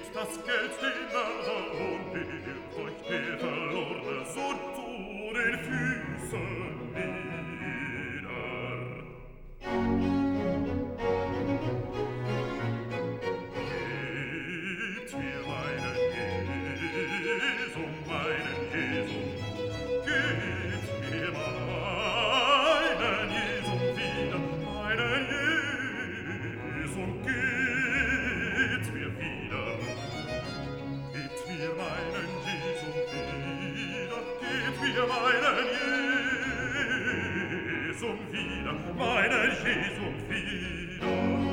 das Geld hinab und wird euch der verlorene Sohn zu den Füßen nieder. Gebt mir meinen Jesum, gebt mir meinen Jesum wieder, meinen Jesum, gebt mir wieder. Gebt mir meinen Jesum wieder, gebt mir meinen Jesum wieder, meinen Jesum wieder.